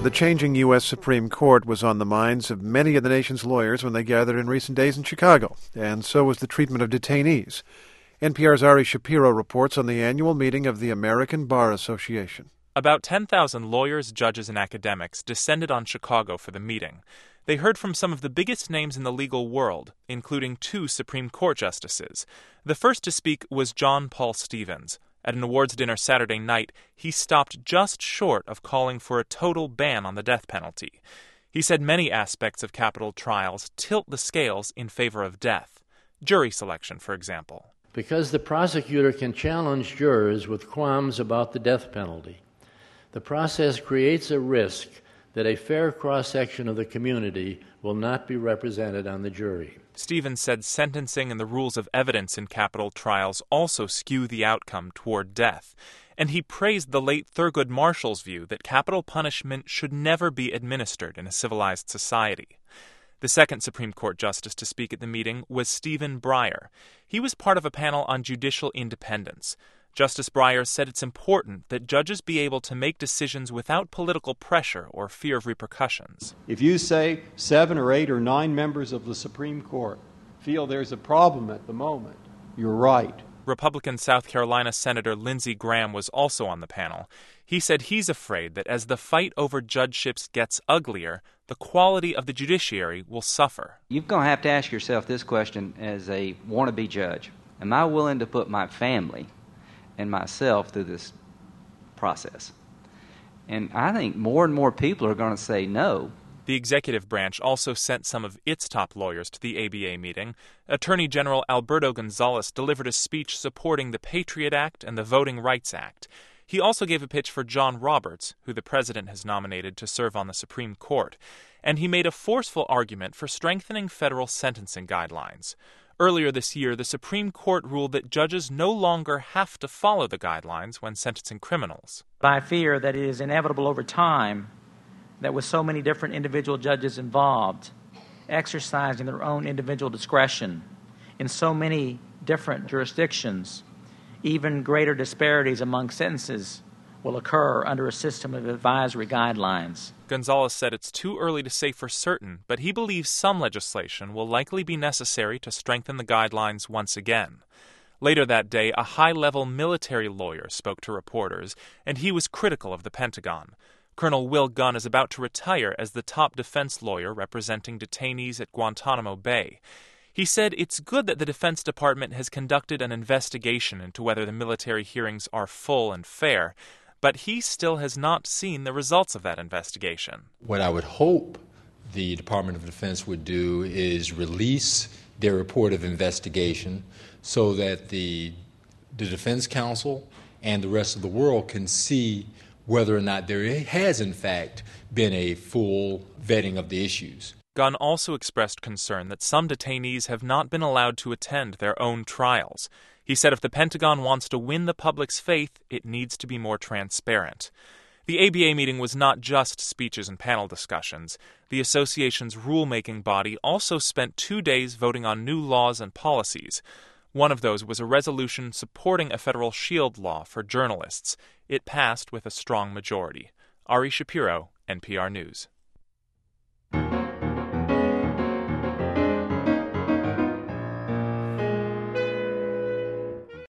The changing U.S. Supreme Court was on the minds of many of the nation's lawyers when they gathered in recent days in Chicago, and so was the treatment of detainees. NPR's Ari Shapiro reports on the annual meeting of the American Bar Association. About 10,000 lawyers, judges, and academics descended on Chicago for the meeting. They heard from some of the biggest names in the legal world, including 2 Supreme Court justices. The first to speak was John Paul Stevens. At an awards dinner Saturday night, he stopped just short of calling for a total ban on the death penalty. He said many aspects of capital trials tilt the scales in favor of death. Jury selection, for example. Because the prosecutor can challenge jurors with qualms about the death penalty, the process creates a risk that a fair cross-section of the community will not be represented on the jury. Stevens said sentencing and the rules of evidence in capital trials also skew the outcome toward death, and he praised the late Thurgood Marshall's view that capital punishment should never be administered in a civilized society. The second Supreme Court justice to speak at the meeting was Stephen Breyer. He was part of a panel on judicial independence. Justice Breyer said it's important that judges be able to make decisions without political pressure or fear of repercussions. If you say 7 or 8 or 9 members of the Supreme Court feel there's a problem at the moment, you're right. Republican South Carolina Senator Lindsey Graham was also on the panel. He said he's afraid that as the fight over judgeships gets uglier, the quality of the judiciary will suffer. You're going to have to ask yourself this question as a wannabe judge. Am I willing to put my family and myself through this process? And I think more and more people are going to say no. The executive branch also sent some of its top lawyers to the ABA meeting. Attorney General Alberto Gonzales delivered a speech supporting the Patriot Act and the Voting Rights Act. He also gave a pitch for John Roberts, who the president has nominated to serve on the Supreme Court. And he made a forceful argument for strengthening federal sentencing guidelines. Earlier this year, the Supreme Court ruled that judges no longer have to follow the guidelines when sentencing criminals. I fear that it is inevitable over time that with so many different individual judges involved, exercising their own individual discretion in so many different jurisdictions, even greater disparities among sentences will occur under a system of advisory guidelines. Gonzales said it's too early to say for certain, but he believes some legislation will likely be necessary to strengthen the guidelines once again. Later that day, a high-level military lawyer spoke to reporters, and he was critical of the Pentagon. Colonel Will Gunn is about to retire as the top defense lawyer representing detainees at Guantanamo Bay. He said it's good that the Defense Department has conducted an investigation into whether the military hearings are full and fair, but he still has not seen the results of that investigation. What I would hope the Department of Defense would do is release their report of investigation so that the Defense Council and the rest of the world can see whether or not there has, in fact, been a full vetting of the issues. Gunn also expressed concern that some detainees have not been allowed to attend their own trials. He said if the Pentagon wants to win the public's faith, it needs to be more transparent. The ABA meeting was not just speeches and panel discussions. The association's rulemaking body also spent 2 days voting on new laws and policies. One of those was a resolution supporting a federal shield law for journalists. It passed with a strong majority. Ari Shapiro, NPR News.